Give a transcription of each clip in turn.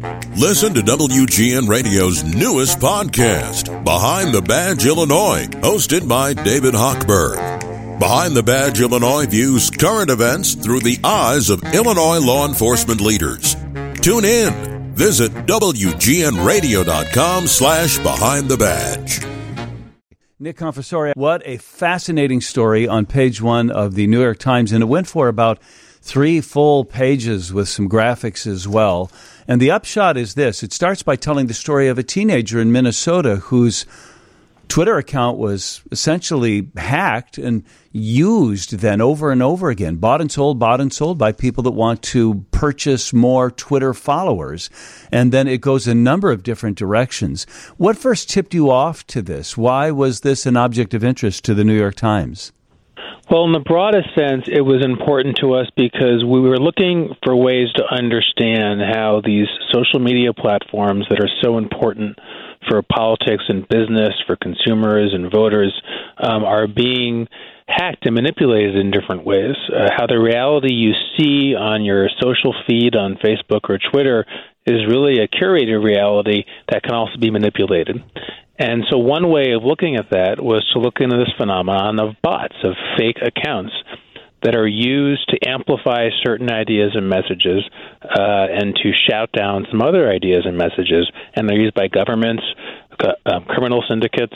Listen to WGN Radio's newest podcast, Behind the Badge Illinois, hosted by David Hochberg. Behind the Badge Illinois views current events through the eyes of Illinois law enforcement leaders. Tune in. Visit WGNradio.com/Behind the Badge. Nick Confessore, what a fascinating story on page one of the New York Times, and it went for about 3 full pages with some graphics as well. And the upshot is this. It starts by telling the story of a teenager in Minnesota whose Twitter account was essentially hacked and used then over and over again, bought and sold by people that want to purchase more Twitter followers. And then it goes a number of different directions. What first tipped you off to this? Why was this an object of interest to the New York Times? Well, in the broadest sense, it was important to us because we were looking for ways to understand how these social media platforms that are so important for politics and business, for consumers and voters, are being hacked and manipulated in different ways. How the reality you see on your social feed on Facebook or Twitter is really a curated reality that can also be manipulated. And so one way of looking at that was to look into this phenomenon of bots, of fake accounts that are used to amplify certain ideas and messages and to shout down some other ideas and messages. And they're used by governments, criminal syndicates,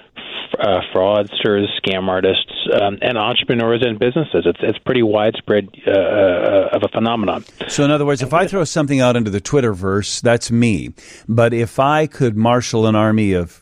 fraudsters, scam artists, and entrepreneurs and businesses. It's pretty widespread of a phenomenon. So in other words, if I throw something out into the Twitterverse, that's me. But if I could marshal an army of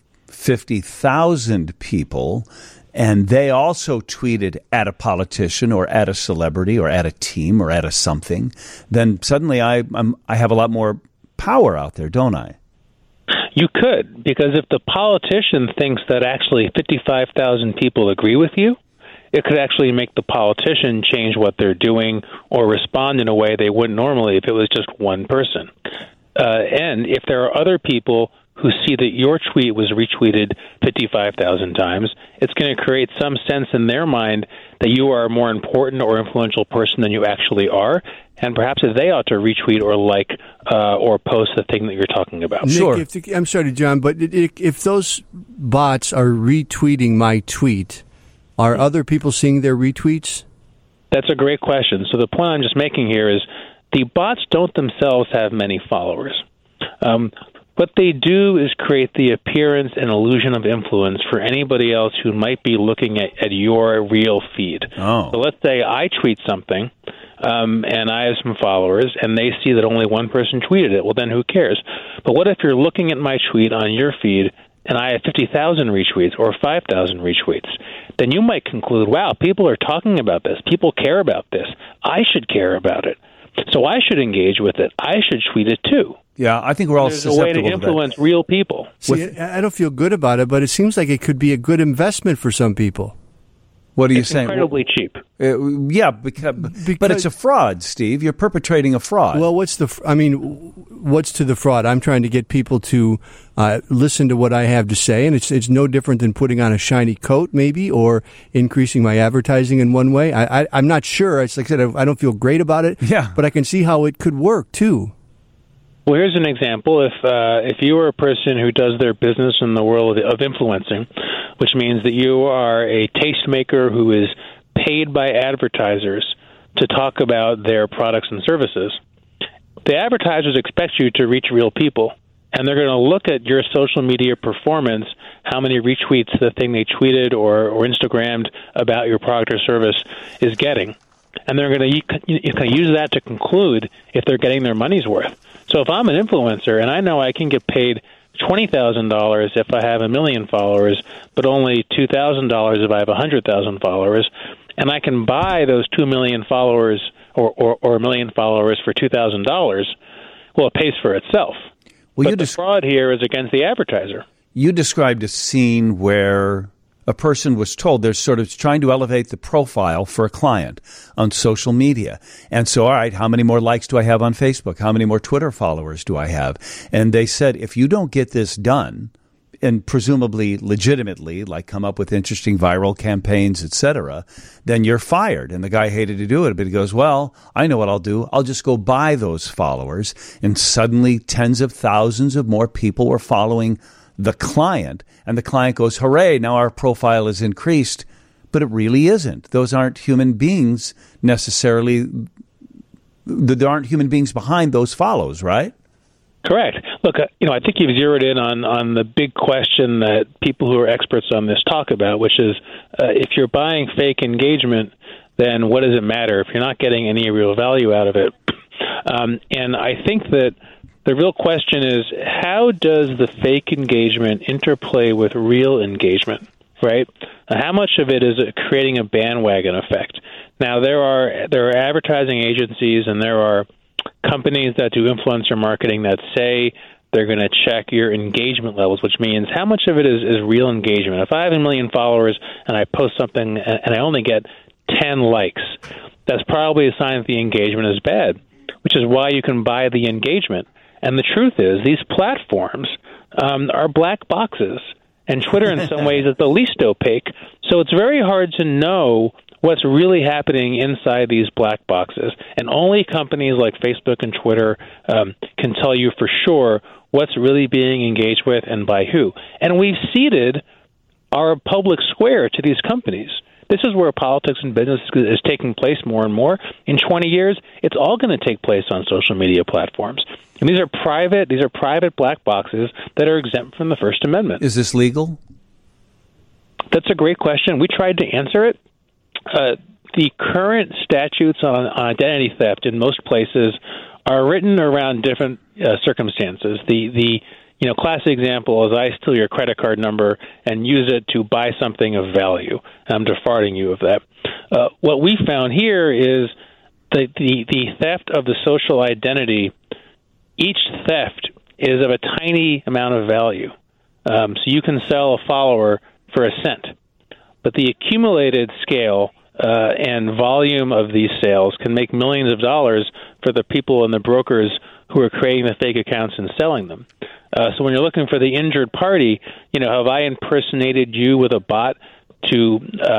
50,000 people, and they also tweeted at a politician or at a celebrity or at a team or at a something, then suddenly I have a lot more power out there, don't I? You could, because if the politician thinks that actually 55,000 people agree with you, it could actually make the politician change what they're doing or respond in a way they wouldn't normally if it was just one person. And if there are other people who see that your tweet was retweeted 55,000 times, it's going to create some sense in their mind that you are a more important or influential person than you actually are, and perhaps they ought to retweet or like or post the thing that you're talking about. Nick, Sure. I'm sorry, John, but if those bots are retweeting my tweet, are other people seeing their retweets? That's a great question. So the point I'm just making here is the bots don't themselves have many followers. What they do is create the appearance and illusion of influence for anybody else who might be looking at your real feed. Oh. So let's say I tweet something, and I have some followers, and they see that only one person tweeted it. Well, then who cares? But what if you're looking at my tweet on your feed, and I have 50,000 retweets or 5,000 retweets? Then you might conclude, wow, people are talking about this. People care about this. I should care about it. So I should engage with it. I should tweet it too. Yeah, I think we're all There's susceptible a way to influence real people. See, I don't feel good about it, but it seems like it could be a good investment for some people. What are you It's saying? incredibly cheap. Yeah, because but it's a fraud, Steve. You're perpetrating a fraud. Well, what's to the fraud? I'm trying to get people to listen to what I have to say, and it's no different than putting on a shiny coat, maybe, or increasing my advertising in one way. I'm not sure. It's like I said, I don't feel great about it. Yeah. But I can see how it could work too. Well, here's an example. If you are a person who does their business in the world of influencing, which means that you are a tastemaker who is paid by advertisers to talk about their products and services, the advertisers expect you to reach real people, and they're going to look at your social media performance, how many retweets the thing they tweeted or Instagrammed about your product or service is getting. And they're going to use that to conclude if they're getting their money's worth. So if I'm an influencer and I know I can get paid $20,000 if I have 1 million followers, but only $2,000 if I have 100,000 followers, and I can buy those 2 million followers or 1 million followers for $2,000, well, it pays for itself. Well, but the fraud here is against the advertiser. You described a scene where a person was told they're sort of trying to elevate the profile for a client on social media. And so, all right, how many more likes do I have on Facebook? How many more Twitter followers do I have? And they said, if you don't get this done, and presumably legitimately, like come up with interesting viral campaigns, etc., then you're fired. And the guy hated to do it, but he goes, well, I know what I'll do. I'll just go buy those followers. And suddenly tens of thousands of more people were following the client. And the client goes, hooray, now our profile is increased. But it really isn't. Those aren't human beings necessarily. There aren't human beings behind those follows, right? Correct. Look, I think you've zeroed in on the big question that people who are experts on this talk about, which is if you're buying fake engagement, then what does it matter if you're not getting any real value out of it? And I think that the real question is, how does the fake engagement interplay with real engagement, right? How much of it is creating a bandwagon effect? Now, there are advertising agencies and there are companies that do influencer marketing that say they're going to check your engagement levels, which means how much of it is real engagement. If I have 1 million followers and I post something and I only get 10 likes, that's probably a sign that the engagement is bad, which is why you can buy the engagement. And the truth is, these platforms are black boxes, and Twitter in some ways is the least opaque. So it's very hard to know what's really happening inside these black boxes. And only companies like Facebook and Twitter can tell you for sure what's really being engaged with and by who. And we've ceded our public square to these companies. This is where politics and business is taking place more and more. In 20 years, it's all going to take place on social media platforms. And these are private black boxes that are exempt from the First Amendment. Is this legal? That's a great question. We tried to answer it. The current statutes on identity theft in most places are written around different circumstances. The classic example is I steal your credit card number and use it to buy something of value. I'm defrauding you of that. What we found here is the theft of the social identity. Each theft is of a tiny amount of value. So you can sell a follower for a cent. But the accumulated scale and volume of these sales can make millions of dollars for the people and the brokers who are creating the fake accounts and selling them. So when you're looking for the injured party, have I impersonated you with a bot to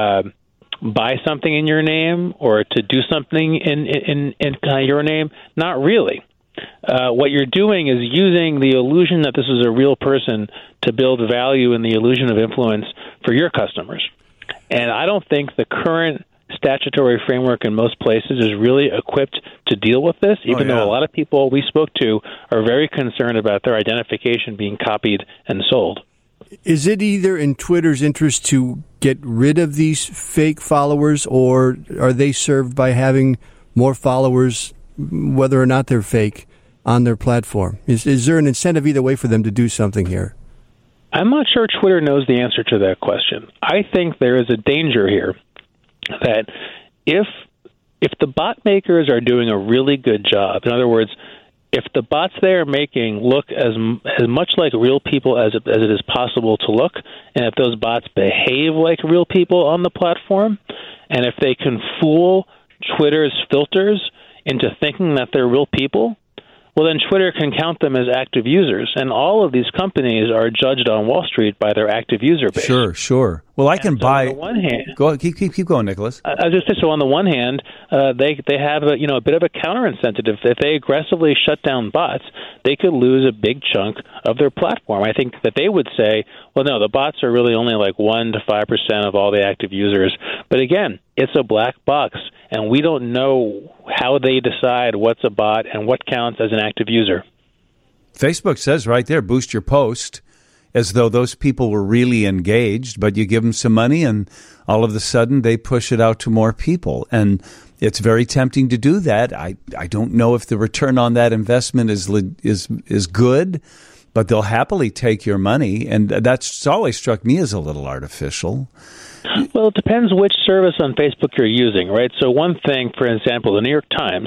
buy something in your name or to do something in your name? Not really. What you're doing is using the illusion that this is a real person to build value in the illusion of influence for your customers. And I don't think the current statutory framework in most places is really equipped to deal with this, even though a lot of people we spoke to are very concerned about their identification being copied and sold. Is it either in Twitter's interest to get rid of these fake followers, or are they served by having more followers, whether or not they're fake, on their platform? Is there an incentive either way for them to do something here? I'm not sure Twitter knows the answer to that question. I think there is a danger here that if the bot makers are doing a really good job, in other words, if the bots they are making look as much like real people as it is possible to look, and if those bots behave like real people on the platform, and if they can fool Twitter's filters into thinking that they're real people, well, then Twitter can count them as active users. And all of these companies are judged on Wall Street by their active user base. Sure. Well, I can buy. On the one hand, go keep going, Nicholas. I was just saying, so on the one hand, they have a bit of a counter incentive. If they aggressively shut down bots, they could lose a big chunk of their platform. I think that they would say, well, no, the bots are really only like 1% to 5% of all the active users. But again, it's a black box, and we don't know how they decide what's a bot and what counts as an active user. Facebook says right there, boost your post, as though those people were really engaged, but you give them some money and all of a sudden they push it out to more people. And it's very tempting to do that. I don't know if the return on that investment is good, but they'll happily take your money. And that's always struck me as a little artificial. Well, it depends which service on Facebook you're using, right? So one thing, for example, the New York Times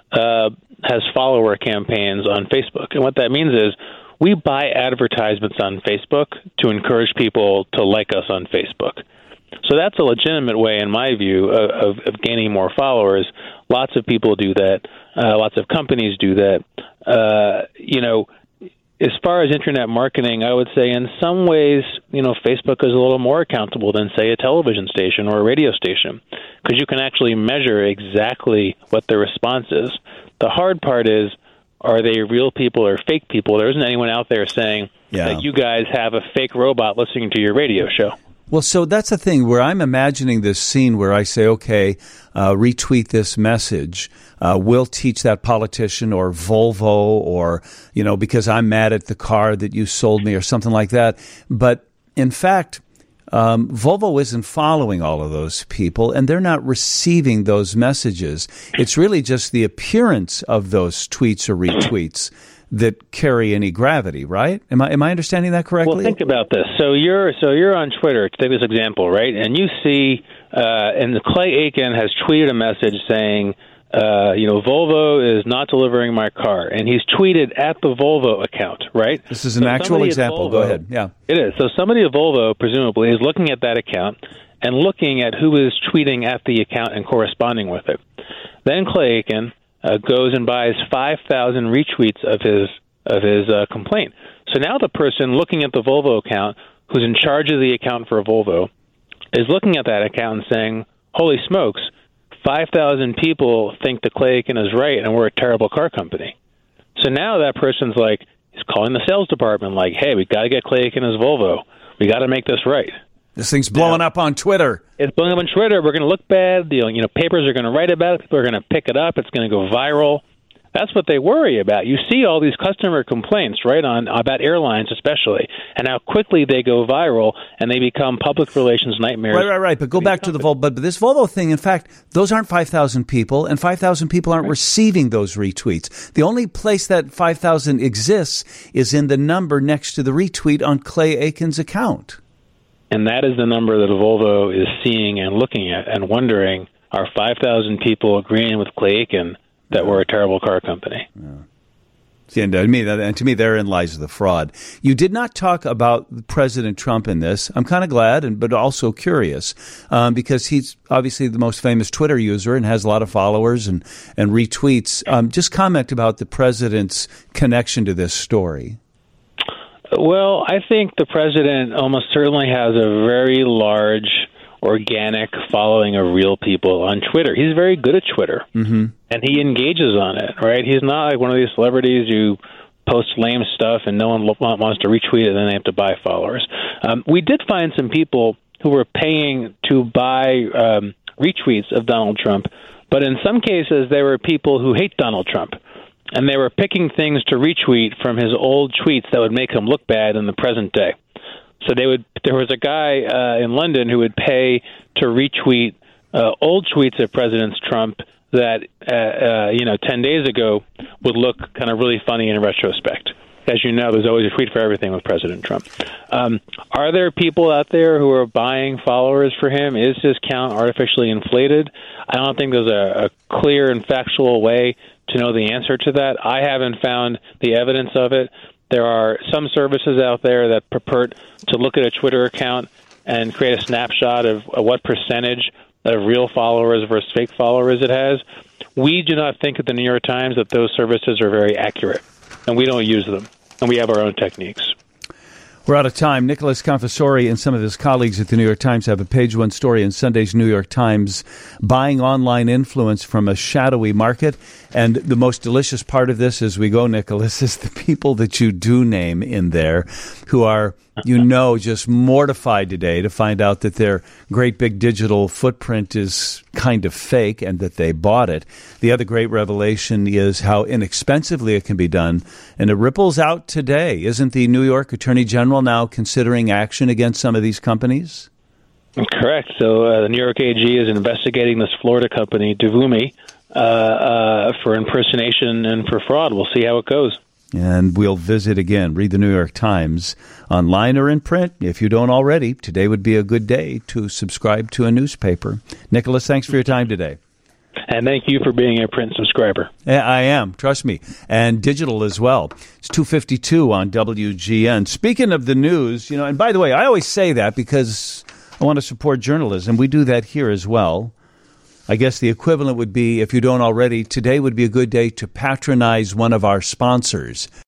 has follower campaigns on Facebook. And what that means is we buy advertisements on Facebook to encourage people to like us on Facebook. So that's a legitimate way, in my view, of gaining more followers. Lots of people do that. Lots of companies do that. as far as internet marketing, I would say in some ways, Facebook is a little more accountable than, say, a television station or a radio station, because you can actually measure exactly what the response is. The hard part is, are they real people or fake people? There isn't anyone out there saying that you guys have a fake robot listening to your radio show. Well, so that's the thing where I'm imagining this scene where I say, okay, retweet this message. We'll teach that politician or Volvo or, because I'm mad at the car that you sold me or something like that. But in fact, Volvo isn't following all of those people and they're not receiving those messages. It's really just the appearance of those tweets or retweets that carry any gravity, right? Am I understanding that correctly? Well, think about this. So you're on Twitter, to take this example, right? And you see, and Clay Aiken has tweeted a message saying, Volvo is not delivering my car, and he's tweeted at the Volvo account, right? This is an actual example. Go ahead. Yeah, it is. So somebody at Volvo presumably is looking at that account and looking at who is tweeting at the account and corresponding with it. Then Clay Aiken goes and buys 5,000 retweets of his complaint. So now the person looking at the Volvo account, who's in charge of the account for Volvo, is looking at that account and saying, "Holy smokes, 5,000 people think that Clay Aiken is right, and we're a terrible car company." So now that person's he's calling the sales department, "Hey, we got to get Clay Aiken as Volvo. We got to make this right." This thing's blowing up on Twitter. It's blowing up on Twitter. We're going to look bad. Papers are going to write about it. People are going to pick it up. It's going to go viral. That's what they worry about. You see all these customer complaints, right, about airlines especially, and how quickly they go viral and they become public relations nightmares. Right. But go back to the Volvo. But this Volvo thing, in fact, those aren't 5,000 people, and 5,000 people aren't receiving those retweets. The only place that 5,000 exists is in the number next to the retweet on Clay Aiken's account. And that is the number that Volvo is seeing and looking at and wondering, are 5,000 people agreeing with Clay Aiken that we're a terrible car company? Yeah. And to me, therein lies the fraud. You did not talk about President Trump in this. I'm kind of glad, but also curious, because he's obviously the most famous Twitter user and has a lot of followers and retweets. Just comment about the president's connection to this story. Well, I think the president almost certainly has a very large organic following of real people on Twitter. He's very good at Twitter, and he engages on it, right? He's not like one of these celebrities who posts lame stuff and no one wants to retweet it and then they have to buy followers. We did find some people who were paying to buy retweets of Donald Trump, but in some cases there were people who hate Donald Trump. And they were picking things to retweet from his old tweets that would make him look bad in the present day. So there was a guy in London who would pay to retweet old tweets of President Trump that 10 days ago would look kind of really funny in retrospect. As you know, there's always a tweet for everything with President Trump. Are there people out there who are buying followers for him? Is his count artificially inflated? I don't think there's a clear and factual way to know the answer to that. I haven't found the evidence of it. There are some services out there that purport to look at a Twitter account and create a snapshot of what percentage of real followers versus fake followers it has. We do not think at the New York Times that those services are very accurate, and we don't use them, and we have our own techniques. We're out of time. Nicholas Confessori and some of his colleagues at the New York Times have a page one story in Sunday's New York Times, buying online influence from a shadowy market. And the most delicious part of this as we go, Nicholas, is the people that you do name in there who are, just mortified today to find out that their great big digital footprint is kind of fake and that they bought it. The other great revelation is how inexpensively it can be done. And it ripples out today. Isn't the New York Attorney General now considering action against some of these companies? Correct. So the New York AG is investigating this Florida company, Devumi, for impersonation and for fraud. We'll see how it goes. And we'll visit again. Read the New York Times online or in print. If you don't already, today would be a good day to subscribe to a newspaper. Nicholas, thanks for your time today. And thank you for being a print subscriber. I am, trust me, and digital as well. It's 2:52 on WGN. Speaking of the news, and by the way, I always say that because I want to support journalism. We do that here as well. I guess the equivalent would be, if you don't already, today would be a good day to patronize one of our sponsors.